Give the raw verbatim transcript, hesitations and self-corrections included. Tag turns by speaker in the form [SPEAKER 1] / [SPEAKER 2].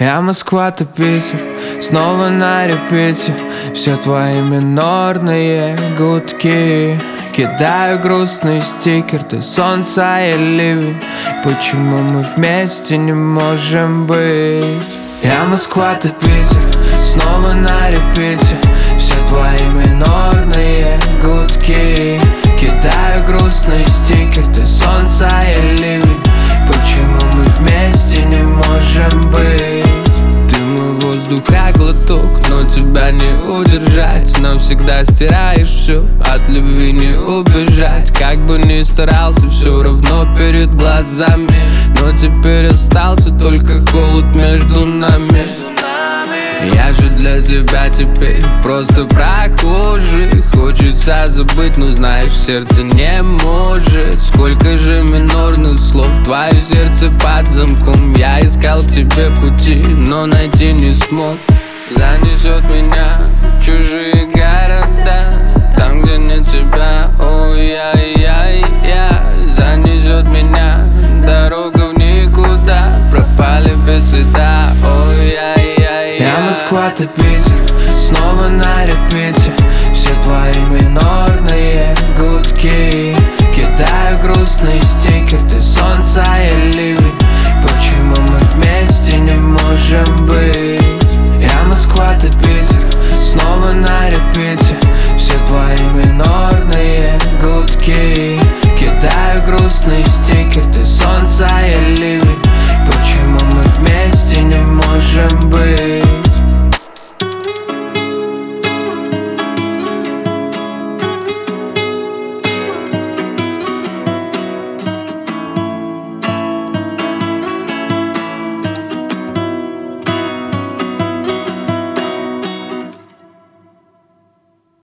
[SPEAKER 1] Я Москва, ты Питер, снова на репите. Все твои минорные гудки. Кидаю грустный стикер, ты солнце, я ливень. Почему мы вместе не можем быть? Я Москва, ты Питер, снова на репите. Все твои минорные гудки. Кидаю грустный стикер, ты солнце, я ливень. Почему мы вместе не можем быть? Ты мой воздух, как глоток, но тебя не удержать. Навсегда стираешь все, от любви не убежать. Как бы ни старался, все равно перед глазами. Но теперь остался только холод между нами. Я же для тебя теперь просто прохожий. Хочется забыть, но знаешь, сердце не может. Сколько же минорных слов, твое сердце под замком. Я искал к тебе пути, но найти не смог. Занесет меня в чужие города, там, где нет тебя, ой-яй-яй-яй. Занесет меня дорога в никуда, пропали без следа, ой-яй-яй-яй. Я Москва, ты Питер, снова на репите. Все твои минорные гудки. Кидаю грустный стикер, ты солнце, я ливень.